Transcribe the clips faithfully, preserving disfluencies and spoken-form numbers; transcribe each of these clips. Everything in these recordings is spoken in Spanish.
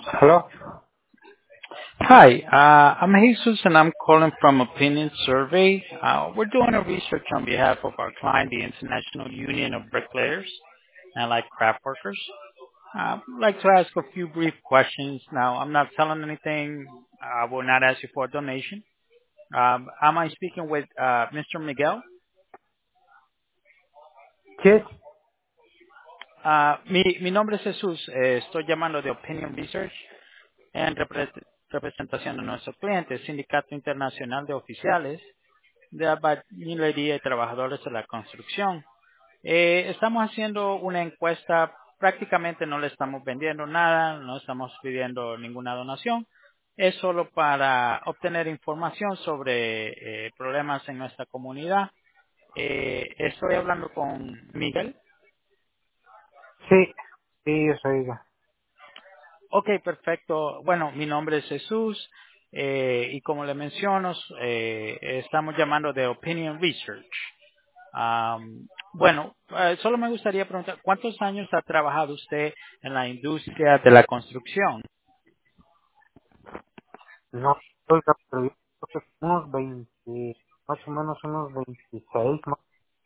Hello? Hi, uh, I'm Jesus and I'm calling from Opinion Survey. Uh, we're doing a research on behalf of our client, the International Union of Bricklayers and like craft workers. Uh, I'd like to ask a few brief questions. Now, I'm not selling anything. I will not ask you for a donation. Um, am I speaking with uh, mister Miguel? Yes. Uh, mi, mi nombre es Jesús. Eh, estoy llamando de Opinion Research en repre- representación de nuestro cliente, Sindicato Internacional de Oficiales de albañilería y trabajadores de la construcción. Eh, estamos haciendo una encuesta, prácticamente no le estamos vendiendo nada, no estamos pidiendo ninguna donación, es solo para obtener información sobre eh, problemas en nuestra comunidad. Eh, estoy hablando con Miguel. Sí. Sí, yo soy ella. Ok, perfecto. Bueno, mi nombre es Jesús eh, y como le menciono, eh, estamos llamando de Opinion Research. Am, bueno, eh, solo me gustaría preguntar, ¿cuántos años ha trabajado usted en la industria de la construcción? No, oiga, pero yo creo que unos veinte, más o menos unos veintiséis, más,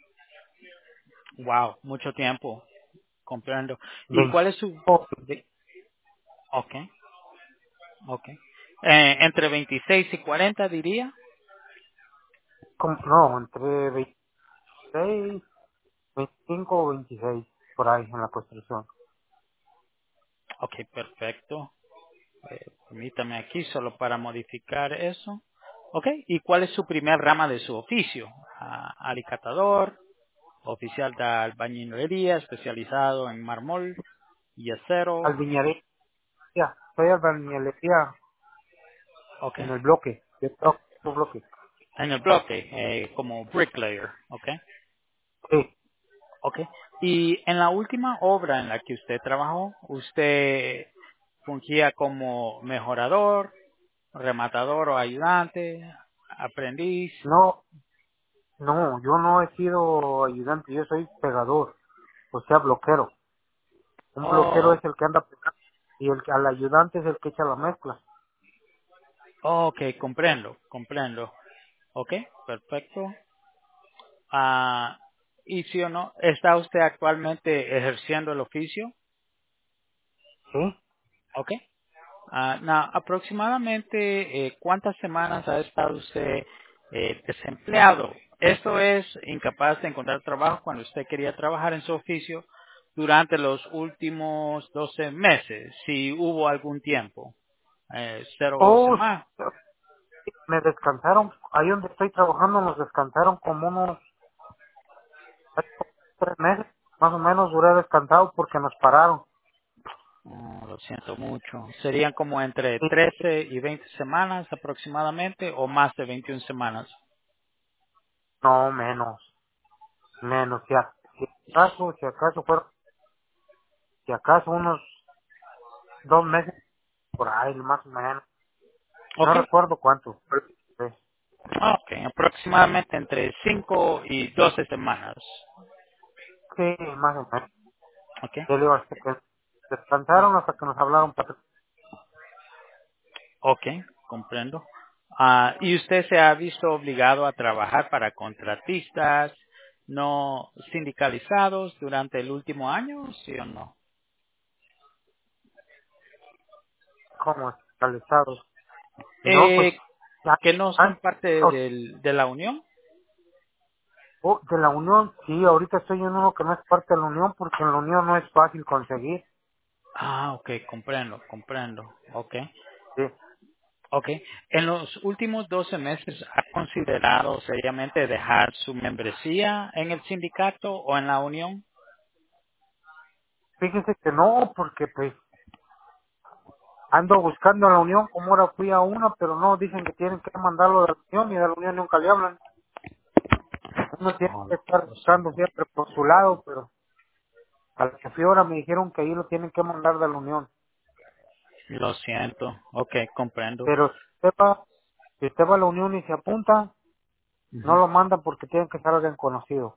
Wow, mucho tiempo, comprendo. ¿Y veinte, cuál es su... de- Ok, ok. Eh, entre veintiséis y cuarenta diría. como- no, entre veintiséis, veinticinco o veintiséis, por ahí en la construcción. Ok, perfecto. Eh, permítame aquí solo para modificar eso. Ok, ¿y cuál es su primer rama de su oficio? Ah, alicatador, oficial de albañilería, especializado en mármol y acero. Albañilería, soy albañilería Ok. en el bloque, yo trabajo en el bloque. En el bloque, eh, como bricklayer, ¿ok? Sí. ¿Ok? Y en la última obra en la que usted trabajó, usted fungía como mejorador, rematador o ayudante, aprendiz. No, no, yo no he sido ayudante, yo soy pegador, o sea, bloquero. Un bloquero Oh, es el que anda pegando y el al ayudante es el que echa la mezcla. oh, ok, comprendo, comprendo. Ok, perfecto. Ah, ¿y si o no, está usted actualmente ejerciendo el oficio? ¿Sí? Ok. Ah, now, aproximadamente, eh, ¿cuántas semanas ha estado usted eh, desempleado? Esto es incapaz de encontrar trabajo cuando usted quería trabajar en su oficio durante los últimos doce meses, si hubo algún tiempo, eh, cero Oh, semanas. me descansaron, ahí donde estoy trabajando nos descansaron como unos tres meses, más o menos duré descansado porque nos pararon. Oh, lo siento mucho. Serían como entre Y trece y veinte semanas aproximadamente o más de veintiuna semanas. no, menos, menos, si, a- si acaso, si acaso fueron, si acaso unos dos meses por ahí, más o menos, no Ok, recuerdo cuánto. Sí, ok, aproximadamente entre cinco y doce semanas. sí, más o menos. Ok, Yo digo, hasta que descansaron hasta que nos hablaron para atrás. ok, comprendo. Ah, ¿y usted se ha visto obligado a trabajar para contratistas no sindicalizados durante el último año, sí o no? Como establecidos. No, pues, Eh, ya, que no son ah, parte o- del, de la unión. o de la unión, sí, ahorita estoy en uno que no es parte de la unión porque en la unión no es fácil conseguir. Ah, ok, comprendo, comprendo. Ok, Sí, ok. En los últimos doce meses, ¿ha considerado seriamente dejar su membresía en el sindicato o en la unión? fíjese que no, porque pues ando buscando a la unión, como ahora fui a una, pero no, dicen que tienen que mandarlo de la unión y de la unión nunca le hablan. Uno tiene Oh, que estar lo buscando siento. siempre por su lado, pero a la que fui ahora me dijeron que ahí lo tienen que mandar de la unión. Lo siento. Ok, comprendo. Pero si usted va, si usted va a la unión y se apunta, no Ujú. lo mandan porque tienen que ser alguien conocido.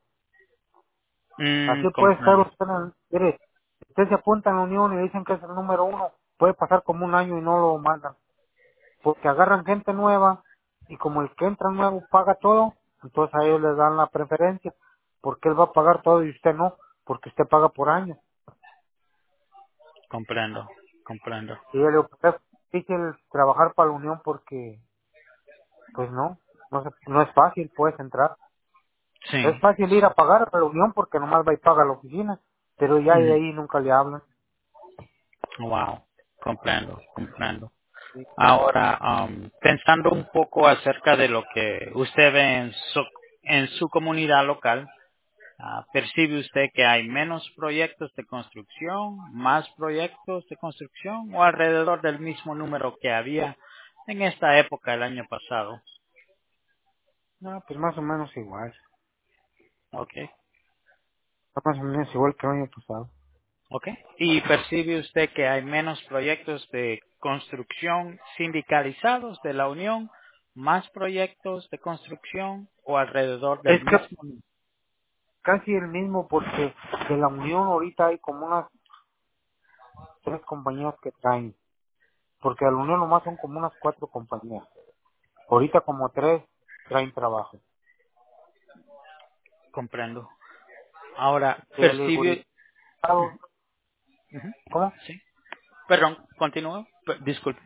Mm, Así puede estar comprendo. usted en el, mire, si usted se apunta en la unión y dicen que es el número uno, puede pasar como un año y no lo mandan, porque agarran gente nueva y como el que entra nuevo paga todo, entonces a ellos les dan la preferencia, porque él va a pagar todo y usted no, porque usted paga por año. Comprendo, comprendo. Y yo le digo, pues, es difícil trabajar para la Unión porque, pues no, no, se- no es fácil, puedes entrar. Es Sí. fácil ir a pagar a la Unión porque nomás va y paga a la oficina, pero ya de Ujú. ahí nunca le hablan. Wow, comprendo, comprendo. Sí. Ahora, um, pensando un poco acerca de lo que usted ve en su, en su comunidad local, ah, ¿percibe usted que hay menos proyectos de construcción, más proyectos de construcción o alrededor del mismo número que había en esta época el año pasado? No, pues más o menos igual, Okay, más o menos igual que el año pasado. okay. ¿Y percibe usted que hay menos proyectos de construcción sindicalizados de la Unión, más proyectos de construcción o alrededor Es del que mismo número? casi el mismo porque de la Unión ahorita hay como unas tres compañías que traen, porque de la Unión nomás son como unas cuatro compañías. Ahorita como tres traen trabajo. Comprendo. Ahora, Sí, le digo, percibe... ahorita, Ujú. ¿cómo? Sí. Perdón, continúo. P- Disculpe.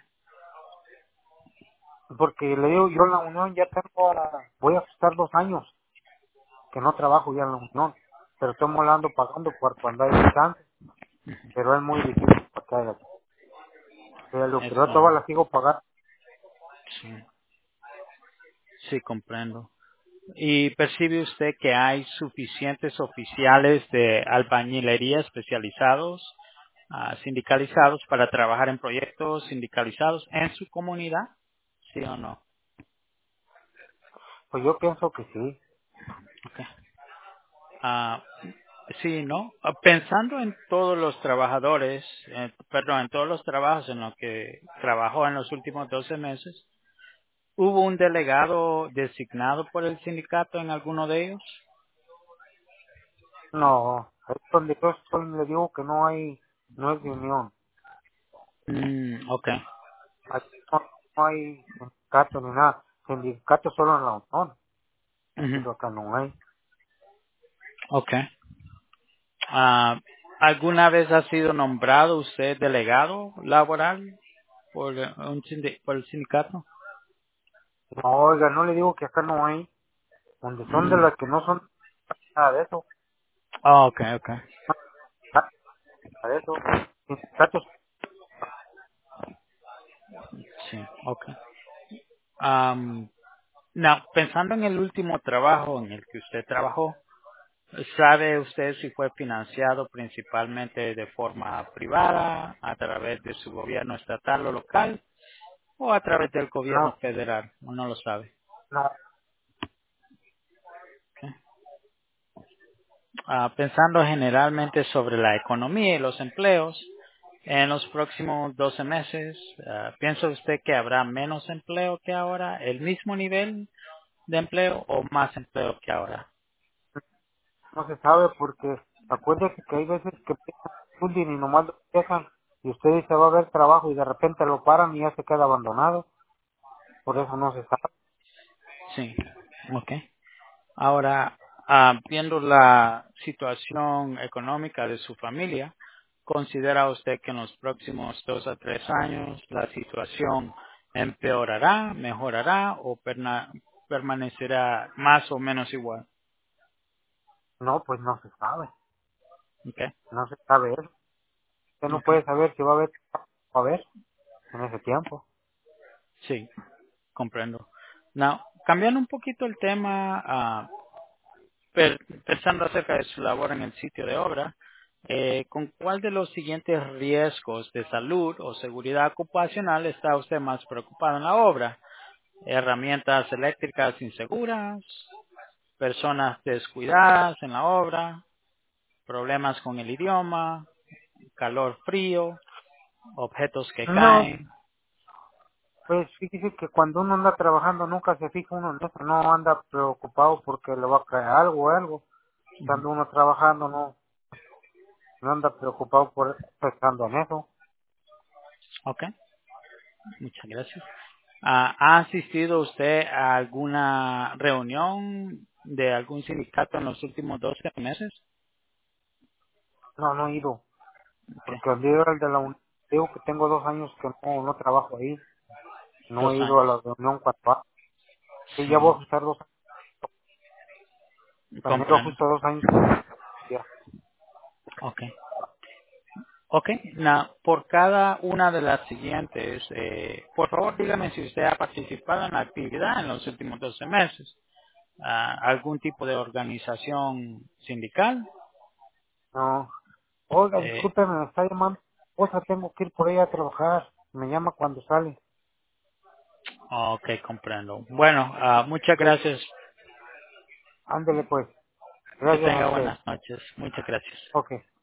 Porque le digo, yo en la Unión ya tengo, voy a estar dos años que no trabajo ya en la Unión, pero estoy molando pagando por cuando hay chance, pero es muy difícil para que haga. Pero pero yo Eso, todavía la sigo pagando. sí, sí, comprendo. ¿Y percibe usted que hay suficientes oficiales de albañilería especializados, ah, sindicalizados, para trabajar en proyectos sindicalizados en su comunidad? ¿Sí o no? Pues yo pienso que sí. Ok. Ah, sí, ¿no? Ah, Pensando en todos los trabajadores, eh, perdón, en todos los trabajos en los que trabajó en los últimos doce meses, ¿hubo un delegado designado por el sindicato en alguno de ellos? No, es donde yo estoy, le digo que no hay, no es de Unión. Mm, ok. Aquí no, no hay sindicato ni nada. Sindicato solo en la Unión. Ujú, Pero acá no hay. ok. Ah, ¿Alguna vez ha sido nombrado usted delegado laboral por, eh, un sindi- por el sindicato? No, oiga, no le digo que acá no hay. Donde son de Mm, las que no son nada de eso. oh, ok, ok. Nada de eso. Sindicatos, Sí, ok. Am, no, pensando en el último trabajo en el que usted trabajó, ¿sabe usted si fue financiado principalmente de forma privada, a través de su gobierno estatal o local, o a través del gobierno no, federal? ¿O no lo sabe? no, Ok. Ah, pensando generalmente sobre la economía y los empleos, en los próximos doce meses, ah, ¿piensa usted que habrá menos empleo que ahora, el mismo nivel de empleo o más empleo que ahora? no se sabe porque acuérdese que hay veces que empiezan un día y nomás lo dejan y usted dice va a haber trabajo y de repente lo paran y ya se queda abandonado. Por eso no se sabe. Sí, ok. Ahora, ah, viendo la situación económica de su familia, ¿considera usted que en los próximos dos a tres años la situación empeorará, mejorará o perna- permanecerá más o menos igual? No, pues no se sabe. Okay, No se sabe eso. Usted no okay. puede saber si va a haber, va a haber en ese tiempo. Sí, comprendo. Now, cambiando un poquito el tema, ah, Per- pensando acerca de su labor en el sitio de obra, eh, ¿con cuál de los siguientes riesgos de salud o seguridad ocupacional está usted más preocupado en la obra? Herramientas eléctricas inseguras, personas descuidadas en la obra, problemas con el idioma, calor frío, objetos que No, caen. pues fíjese que cuando uno anda trabajando nunca se fija uno en eso. No anda preocupado porque le va a caer algo o algo. Ujú. Estando uno trabajando no, no anda preocupado por pensando en eso. Ok, muchas gracias. Ah, ¿ha asistido usted a alguna reunión de algún sindicato en los últimos doce meses? No, no he ido, Ok, porque al día del de la uni- digo que tengo dos años que no, no trabajo ahí, no he dos ido a años. la reunión cuando va. Sí, ya voy a Sí, ajustar dos años, también lo comprendo. ajusto dos años. Ya. Ok. Ok, na- por cada una de las siguientes, eh, por favor dígame si usted ha participado en la actividad en los últimos doce meses. Ah, ¿algún tipo de organización sindical? No. Oiga, Eh, discúlpeme, me está llamando. O sea, tengo que ir por ella a trabajar. Me llama cuando sale. ok, comprendo. Bueno, ah, muchas Sí. gracias. Ándele pues. Que Gracias a tenga usted. buenas noches. Muchas gracias. Ok.